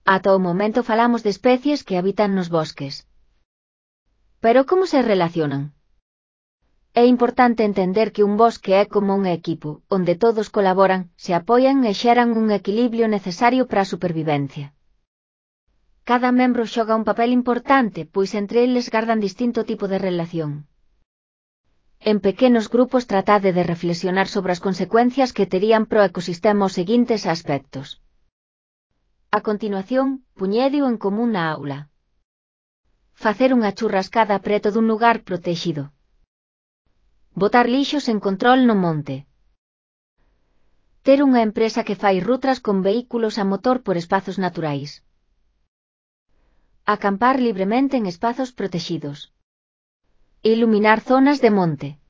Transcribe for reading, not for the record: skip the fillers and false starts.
Ata o momento falamos de especies que habitan nos bosques. Pero como se relacionan? É importante entender que un bosque é como un equipo, onde todos colaboran, se apoian e xeran un equilibrio necesario para a supervivencia. Cada membro xoga un papel importante, pois entre eles gardan distinto tipo de relación. En pequenos grupos tratade de reflexionar sobre as consecuencias que terían pro ecosistema os seguintes aspectos. A continuación, puñédeo en común na aula. Facer unha churrascada preto dun lugar protexido. Botar lixo sen control no monte. Ter unha empresa que fai rutas con vehículos a motor por espazos naturais. Acampar libremente en espazos protexidos. Iluminar zonas de monte.